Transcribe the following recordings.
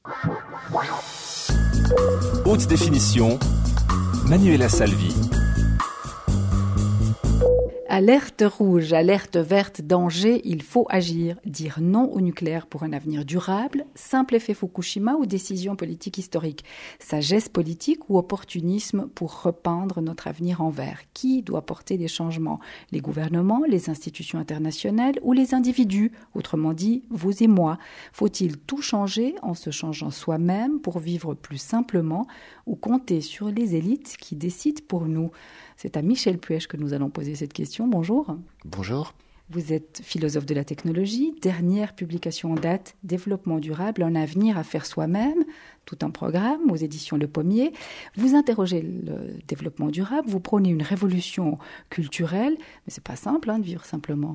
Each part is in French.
Haute définition, Manuela Salvi. Alerte rouge, alerte verte, danger, il faut agir. Dire non au nucléaire pour un avenir durable, simple effet Fukushima ou décision politique historique. Sagesse politique ou opportunisme pour repeindre notre avenir en vert. Qui doit porter les changements ? Les gouvernements, les institutions internationales ou les individus ? Autrement dit, vous et moi. Faut-il tout changer en se changeant soi-même pour vivre plus simplement ou compter sur les élites qui décident pour nous ? C'est à Michel Puech que nous allons poser cette question. Bonjour. Bonjour. Vous êtes philosophe de la technologie. Dernière publication en date, Développement durable, un avenir à faire soi-même. Tout un programme aux éditions Le Pommier. Vous interrogez le développement durable, vous prônez une révolution culturelle. Mais c'est pas simple de vivre simplement.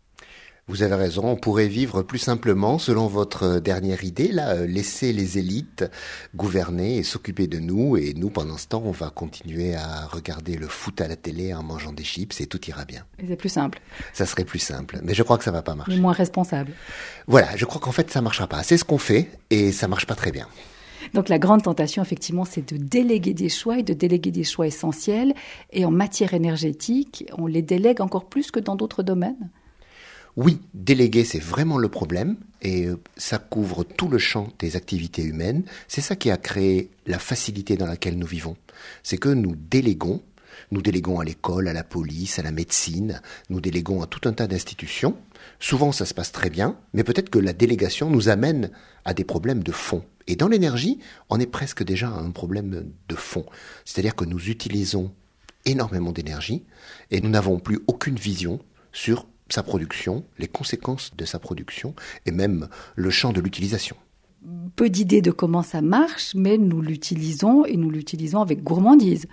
Vous avez raison, on pourrait vivre plus simplement selon votre dernière idée, là, laisser les élites gouverner et s'occuper de nous. Et nous, pendant ce temps, on va continuer à regarder le foot à la télé en mangeant des chips et tout ira bien. Et c'est plus simple. Ça serait plus simple, mais je crois que ça va pas marcher. Mais moins responsable. Voilà, je crois qu'en fait, ça marchera pas. C'est ce qu'on fait et ça marche pas très bien. Donc la grande tentation, effectivement, c'est de déléguer des choix et de déléguer des choix essentiels. Et en matière énergétique, on les délègue encore plus que dans d'autres domaines. Oui, déléguer, c'est vraiment le problème et ça couvre tout le champ des activités humaines. C'est ça qui a créé la facilité dans laquelle nous vivons. C'est que nous déléguons à l'école, à la police, à la médecine, nous déléguons à tout un tas d'institutions. Souvent, ça se passe très bien, mais peut-être que la délégation nous amène à des problèmes de fond. Et dans l'énergie, on est presque déjà à un problème de fond. C'est-à-dire que nous utilisons énormément d'énergie et nous n'avons plus aucune vision sur sa production, les conséquences de sa production et même le champ de l'utilisation. Peu d'idées de comment ça marche, mais nous l'utilisons et nous l'utilisons avec gourmandise.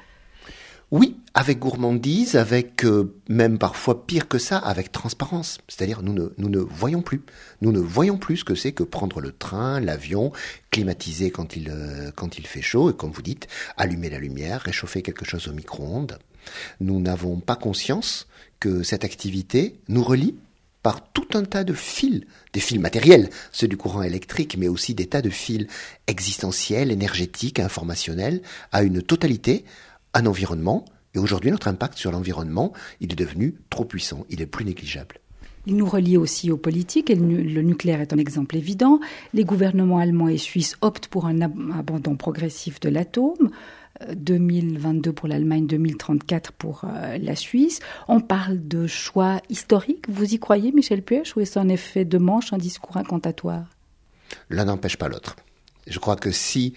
Oui, avec gourmandise, avec même parfois pire que ça, avec transparence. C'est-à-dire nous ne voyons plus. Nous ne voyons plus ce que c'est que prendre le train, l'avion, climatiser quand il fait chaud et comme vous dites, allumer la lumière, réchauffer quelque chose au micro-ondes. Nous n'avons pas conscience que cette activité nous relie par tout un tas de fils, des fils matériels, ceux du courant électrique, mais aussi des tas de fils existentiels, énergétiques, informationnels, à une totalité, un environnement. Et aujourd'hui, notre impact sur l'environnement, il est devenu trop puissant, il est plus négligeable. Il nous relie aussi aux politiques, et le nucléaire est un exemple évident. Les gouvernements allemands et suisses optent pour un abandon progressif de l'atome. 2022 pour l'Allemagne, 2034 pour la Suisse. On parle de choix historiques. Vous y croyez, Michel Puech, ou est-ce un effet de manche, un discours incantatoire ? L'un n'empêche pas l'autre. Je crois que si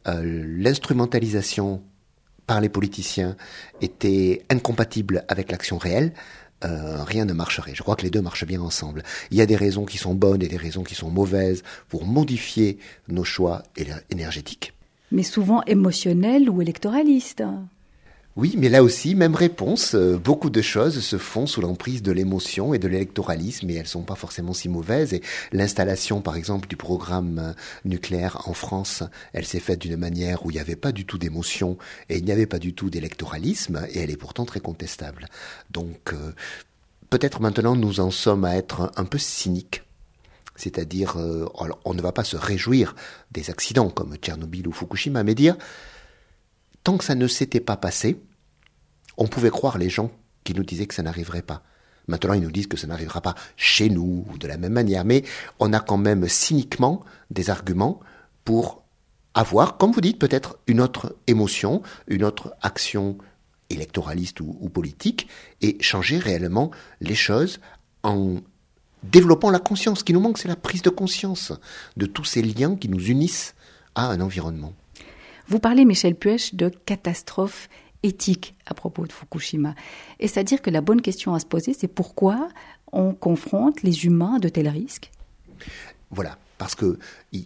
l'instrumentalisation par les politiciens était incompatible avec l'action réelle, rien ne marcherait. Je crois que les deux marchent bien ensemble. Il y a des raisons qui sont bonnes et des raisons qui sont mauvaises pour modifier nos choix énergétiques. Mais souvent émotionnel ou électoraliste. Oui, mais là aussi, même réponse. Beaucoup de choses se font sous l'emprise de l'émotion et de l'électoralisme, et elles sont pas forcément si mauvaises. Et l'installation, par exemple, du programme nucléaire en France, elle s'est faite d'une manière où il n'y avait pas du tout d'émotion et il n'y avait pas du tout d'électoralisme, et elle est pourtant très contestable. Donc, peut-être maintenant nous en sommes à être un peu cyniques. C'est-à-dire, on ne va pas se réjouir des accidents comme Tchernobyl ou Fukushima, mais dire, tant que ça ne s'était pas passé, on pouvait croire les gens qui nous disaient que ça n'arriverait pas. Maintenant, ils nous disent que ça n'arrivera pas chez nous ou de la même manière, mais on a quand même cyniquement des arguments pour avoir, comme vous dites, peut-être une autre émotion, une autre action électoraliste ou politique, et changer réellement les choses en développant la conscience. Ce qui nous manque, c'est la prise de conscience de tous ces liens qui nous unissent à un environnement. Vous parlez, Michel Puech, de catastrophe éthique à propos de Fukushima. Et c'est-à-dire que la bonne question à se poser, c'est pourquoi on confronte les humains à de tels risques ? Voilà, parce que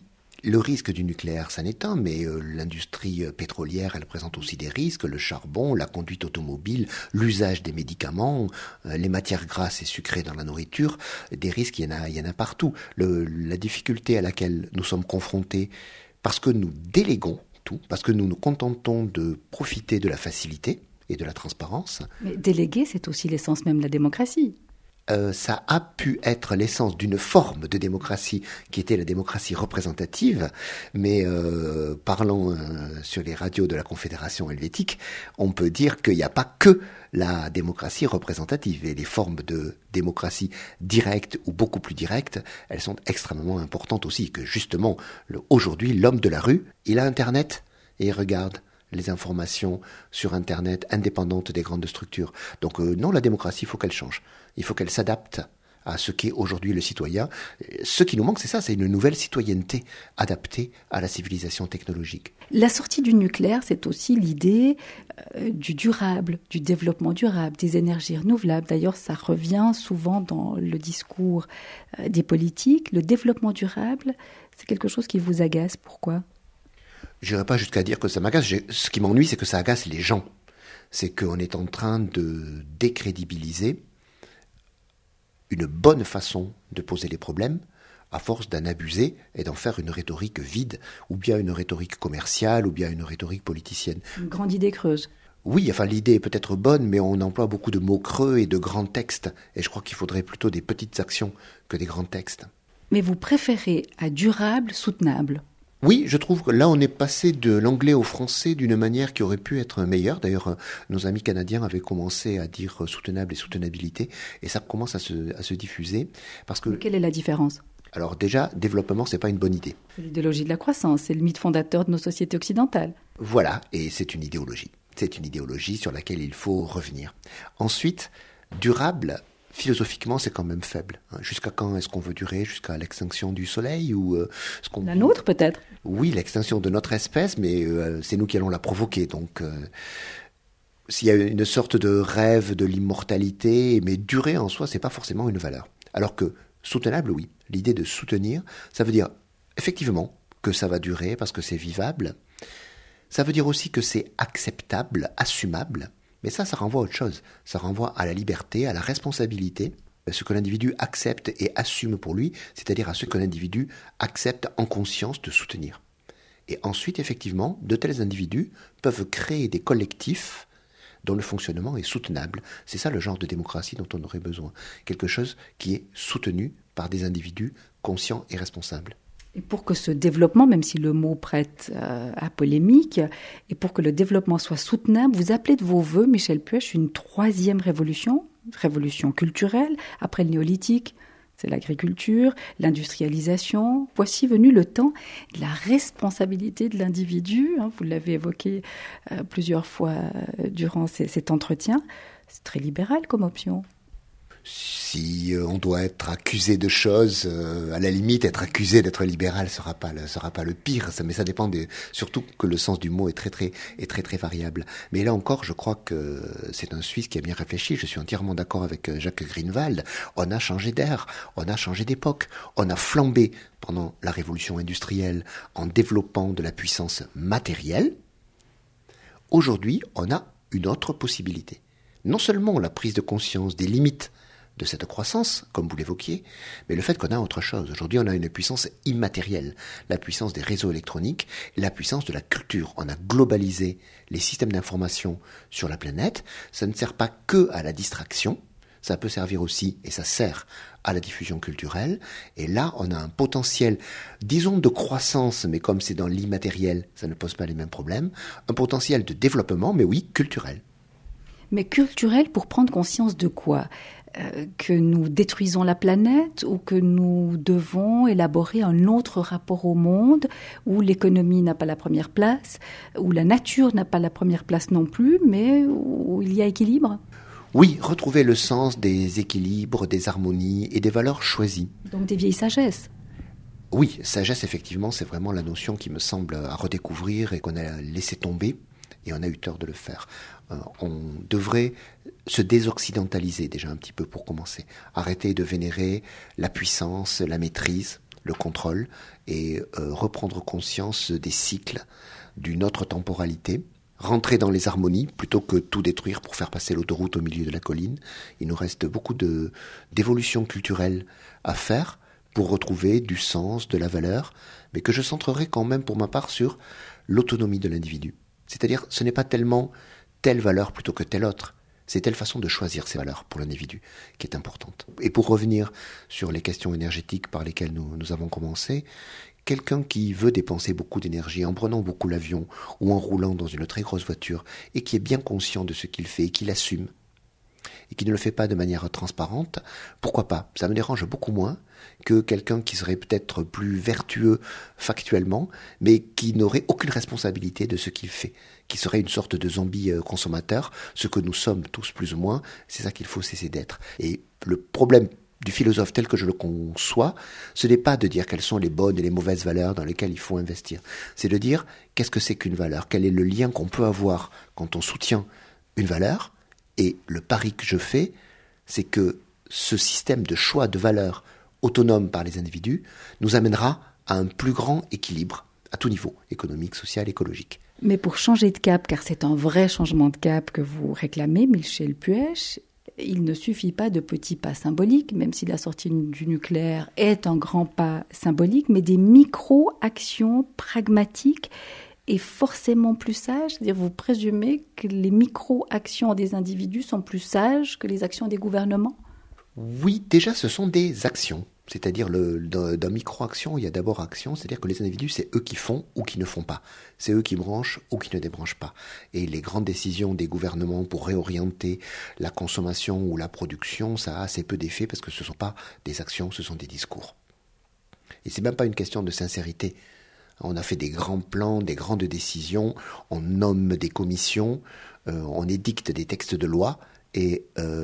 le risque du nucléaire, ça n'est un, mais l'industrie pétrolière, elle présente aussi des risques, le charbon, la conduite automobile, l'usage des médicaments, les matières grasses et sucrées dans la nourriture, des risques, il y en a partout. La difficulté à laquelle nous sommes confrontés, parce que nous déléguons tout, parce que nous nous contentons de profiter de la facilité et de la transparence. Mais déléguer, c'est aussi l'essence même de la démocratie. ça a pu être l'essence d'une forme de démocratie qui était la démocratie représentative, mais parlant sur les radios de la Confédération helvétique, on peut dire qu'il n'y a pas que la démocratie représentative, et les formes de démocratie directe ou beaucoup plus directe, elles sont extrêmement importantes aussi, que justement, aujourd'hui, l'homme de la rue, il a Internet et il regarde les informations sur Internet indépendantes des grandes structures. Donc non, la démocratie, il faut qu'elle change. Il faut qu'elle s'adapte à ce qu'est aujourd'hui le citoyen. Ce qui nous manque, c'est ça, c'est une nouvelle citoyenneté adaptée à la civilisation technologique. La sortie du nucléaire, c'est aussi l'idée du durable, du développement durable, des énergies renouvelables. D'ailleurs, ça revient souvent dans le discours des politiques. Le développement durable, c'est quelque chose qui vous agace. Pourquoi ? Je n'irai pas jusqu'à dire que ça m'agace. Ce qui m'ennuie, c'est que ça agace les gens. C'est qu'on est en train de décrédibiliser une bonne façon de poser les problèmes, à force d'en abuser et d'en faire une rhétorique vide, ou bien une rhétorique commerciale, ou bien une rhétorique politicienne. Une grande idée creuse. Oui, enfin l'idée est peut-être bonne, mais on emploie beaucoup de mots creux et de grands textes, et je crois qu'il faudrait plutôt des petites actions que des grands textes. Mais vous préférez à durable, soutenable ? Oui, je trouve que là, on est passé de l'anglais au français d'une manière qui aurait pu être meilleure. D'ailleurs, nos amis canadiens avaient commencé à dire soutenable et soutenabilité, et ça commence à se diffuser. Parce que... Quelle est la différence ? Alors déjà, développement, c'est pas une bonne idée. C'est l'idéologie de la croissance, c'est le mythe fondateur de nos sociétés occidentales. Voilà, et c'est une idéologie. C'est une idéologie sur laquelle il faut revenir. Ensuite, durable... Philosophiquement, c'est quand même faible. Jusqu'à quand est-ce qu'on veut durer ? Jusqu'à l'extinction du soleil ou La nôtre, peut-être ? Oui, l'extinction de notre espèce, mais c'est nous qui allons la provoquer. Donc, s'il y a une sorte de rêve de l'immortalité, mais durer en soi, c'est pas forcément une valeur. Alors que soutenable, oui. L'idée de soutenir, ça veut dire effectivement que ça va durer parce que c'est vivable. Ça veut dire aussi que c'est acceptable, assumable. Mais ça renvoie à autre chose. Ça renvoie à la liberté, à la responsabilité, ce que l'individu accepte et assume pour lui, c'est-à-dire à ce que l'individu accepte en conscience de soutenir. Et ensuite, effectivement, de tels individus peuvent créer des collectifs dont le fonctionnement est soutenable. C'est ça le genre de démocratie dont on aurait besoin. Quelque chose qui est soutenu par des individus conscients et responsables. Et pour que ce développement, même si le mot prête à polémique, et pour que le développement soit soutenable, vous appelez de vos voeux, Michel Puech, une troisième révolution culturelle, après le néolithique, c'est l'agriculture, l'industrialisation. Voici venu le temps de la responsabilité de l'individu, vous l'avez évoqué plusieurs fois durant cet entretien. C'est très libéral comme option. Si on doit être accusé de choses, à la limite, être accusé d'être libéral sera pas le pire. Mais ça dépend surtout que le sens du mot est très variable. Mais là encore, je crois que c'est un Suisse qui a bien réfléchi. Je suis entièrement d'accord avec Jacques Greenwald. On a changé d'air, on a changé d'époque, on a flambé pendant la révolution industrielle en développant de la puissance matérielle. Aujourd'hui, on a une autre possibilité. Non seulement la prise de conscience des limites de cette croissance, comme vous l'évoquiez, mais le fait qu'on a autre chose. Aujourd'hui, on a une puissance immatérielle, la puissance des réseaux électroniques, la puissance de la culture. On a globalisé les systèmes d'information sur la planète. Ça ne sert pas que à la distraction, ça peut servir aussi, et ça sert à la diffusion culturelle. Et là, on a un potentiel, disons, de croissance, mais comme c'est dans l'immatériel, ça ne pose pas les mêmes problèmes, un potentiel de développement, mais oui, culturel. Mais culturel pour prendre conscience de quoi ? Que nous détruisons la planète ou que nous devons élaborer un autre rapport au monde où l'économie n'a pas la première place, où la nature n'a pas la première place non plus, mais où il y a équilibre ? Oui, retrouver le sens des équilibres, des harmonies et des valeurs choisies. Donc des vieilles sagesses. Oui, sagesse, effectivement, c'est vraiment la notion qui me semble à redécouvrir et qu'on a laissé tomber, et on a eu tort de le faire. On devrait se désoccidentaliser déjà un petit peu pour commencer. Arrêter de vénérer la puissance, la maîtrise, le contrôle, et reprendre conscience des cycles d'une autre temporalité. Rentrer dans les harmonies plutôt que tout détruire pour faire passer l'autoroute au milieu de la colline. Il nous reste beaucoup d'évolution culturelle à faire pour retrouver du sens, de la valeur, mais que je centrerai quand même pour ma part sur l'autonomie de l'individu. C'est-à-dire, ce n'est pas tellement telle valeur plutôt que telle autre. C'est telle façon de choisir ses valeurs pour l'individu qui est importante. Et pour revenir sur les questions énergétiques par lesquelles nous avons commencé, quelqu'un qui veut dépenser beaucoup d'énergie en prenant beaucoup l'avion ou en roulant dans une très grosse voiture et qui est bien conscient de ce qu'il fait et qui l'assume et qui ne le fait pas de manière transparente, pourquoi pas? Ça me dérange beaucoup moins que quelqu'un qui serait peut-être plus vertueux factuellement, mais qui n'aurait aucune responsabilité de ce qu'il fait, qui serait une sorte de zombie consommateur, ce que nous sommes tous plus ou moins, c'est ça qu'il faut cesser d'être. Et le problème du philosophe tel que je le conçois, ce n'est pas de dire quelles sont les bonnes et les mauvaises valeurs dans lesquelles il faut investir. C'est de dire qu'est-ce que c'est qu'une valeur, quel est le lien qu'on peut avoir quand on soutient une valeur. Et le pari que je fais, c'est que ce système de choix de valeurs autonome par les individus nous amènera à un plus grand équilibre à tout niveau, économique, social, écologique. Mais pour changer de cap, car c'est un vrai changement de cap que vous réclamez, Michel Puech, il ne suffit pas de petits pas symboliques, même si la sortie du nucléaire est un grand pas symbolique, mais des micro-actions pragmatiques et forcément plus sages. C'est-à-dire, vous présumez que les micro-actions des individus sont plus sages que les actions des gouvernements ? Oui, déjà, ce sont des actions. C'est-à-dire, dans micro-action, il y a d'abord action, c'est-à-dire que les individus, c'est eux qui font ou qui ne font pas. C'est eux qui branchent ou qui ne débranchent pas. Et les grandes décisions des gouvernements pour réorienter la consommation ou la production, ça a assez peu d'effet parce que ce ne sont pas des actions, ce sont des discours. Et c'est même pas une question de sincérité. On a fait des grands plans, des grandes décisions, on nomme des commissions, on édicte des textes de loi et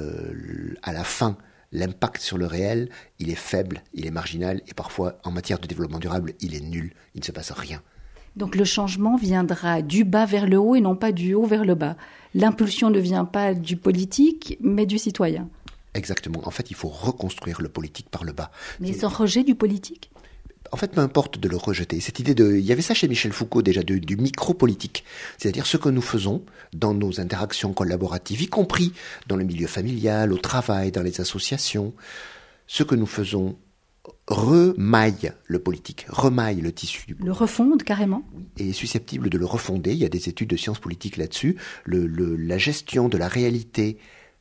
à la fin, l'impact sur le réel, il est faible, il est marginal et parfois, en matière de développement durable, il est nul, il ne se passe rien. Donc le changement viendra du bas vers le haut et non pas du haut vers le bas. L'impulsion ne vient pas du politique, mais du citoyen. Exactement. En fait, il faut reconstruire le politique par le bas. Mais sans rejet du politique ? En fait, peu importe de le rejeter. Cette idée il y avait ça chez Michel Foucault déjà, du micro-politique. C'est-à-dire ce que nous faisons dans nos interactions collaboratives, y compris dans le milieu familial, au travail, dans les associations. Ce que nous faisons remaille le politique, remaille le tissu du politique. Le refonde carrément. Et est susceptible de le refonder. Il y a des études de sciences politiques là-dessus. La gestion de la réalité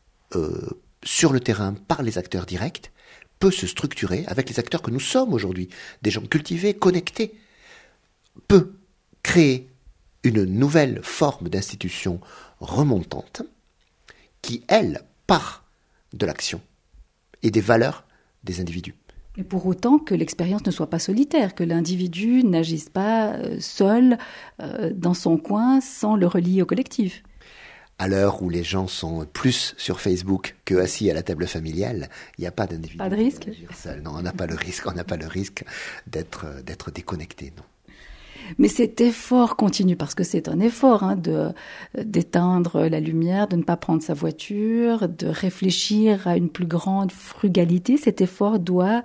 sur le terrain par les acteurs directs peut se structurer avec les acteurs que nous sommes aujourd'hui, des gens cultivés, connectés, peut créer une nouvelle forme d'institution remontante qui, elle, part de l'action et des valeurs des individus. Et pour autant que l'expérience ne soit pas solitaire, que l'individu n'agisse pas seul dans son coin sans le relier au collectif. À l'heure où les gens sont plus sur Facebook que assis à la table familiale, il n'y a pas d'individu. Pas de risque. Seul. Non, on n'a pas le risque. On n'a pas le risque d'être déconnecté. Non. Mais cet effort continue, parce que c'est un effort d'éteindre la lumière, de ne pas prendre sa voiture, de réfléchir à une plus grande frugalité. Cet effort doit,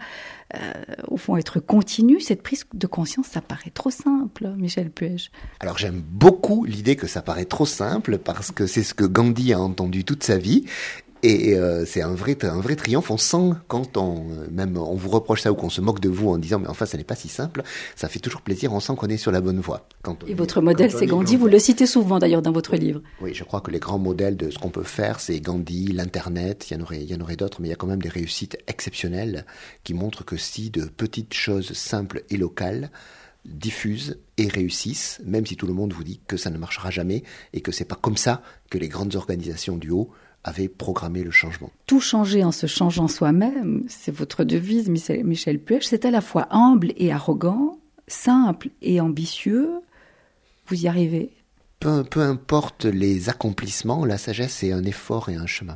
au fond, être continu. Cette prise de conscience, ça paraît trop simple, Michel Puech. Alors j'aime beaucoup l'idée que ça paraît trop simple, parce que c'est ce que Gandhi a entendu toute sa vie. Et c'est un vrai triomphe. On sent quand on vous reproche ça ou qu'on se moque de vous en disant mais enfin ça n'est pas si simple, ça fait toujours plaisir, on sent qu'on est sur la bonne voie. Et votre modèle c'est Gandhi, vous le citez souvent d'ailleurs dans votre livre. Oui, je crois que les grands modèles de ce qu'on peut faire c'est Gandhi, l'internet, il y en aurait d'autres, mais il y a quand même des réussites exceptionnelles qui montrent que si de petites choses simples et locales diffusent et réussissent, même si tout le monde vous dit que ça ne marchera jamais et que c'est pas comme ça que les grandes organisations du haut avait programmé le changement. Tout changer en se changeant soi-même, c'est votre devise, Michel Puech. C'est à la fois humble et arrogant, simple et ambitieux. Vous y arrivez. Peu importe les accomplissements, la sagesse c'est un effort et un chemin.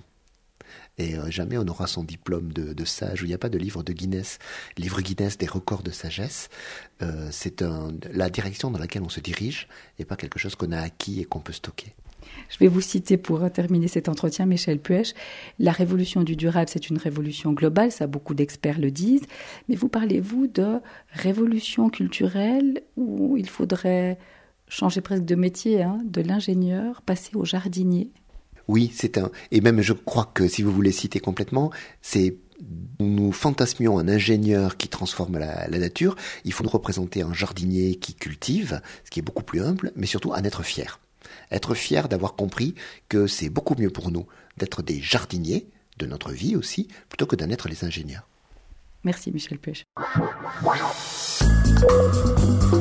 Et jamais on aura son diplôme de sage, où il n'y a pas de livre de Guinness, livre Guinness des records de sagesse. C'est la direction dans laquelle on se dirige et pas quelque chose qu'on a acquis et qu'on peut stocker. Je vais vous citer pour terminer cet entretien, Michel Puech. La révolution du durable, c'est une révolution globale, ça beaucoup d'experts le disent. Mais vous parlez-vous de révolution culturelle où il faudrait changer presque de métier, de l'ingénieur, passer au jardinier? Oui, et même je crois que si vous voulez citer complètement, nous fantasmions un ingénieur qui transforme la nature, il faut nous représenter un jardinier qui cultive, ce qui est beaucoup plus humble, mais surtout en être fier. Être fier d'avoir compris que c'est beaucoup mieux pour nous d'être des jardiniers de notre vie aussi, plutôt que d'en être les ingénieurs. Merci Michel Pech.